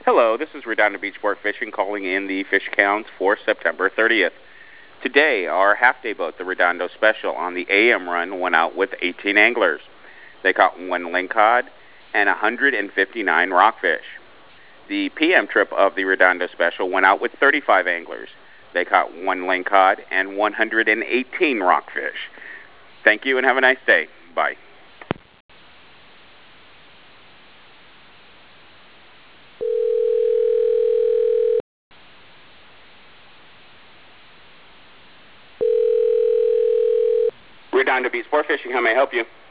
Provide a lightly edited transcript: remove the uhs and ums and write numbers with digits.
Hello, this is Redondo Beach Sport Fishing calling in the fish counts for September 30th. Today, our half-day boat, the Redondo Special, on the AM run went out with 18 anglers. They caught 1 lingcod and 159 rockfish. The PM trip of the Redondo Special went out with 35 anglers. They caught 1 lingcod and 118 rockfish. Thank you and have a nice day. Bye. Redondo Beach Sport Fishing, how may I help you?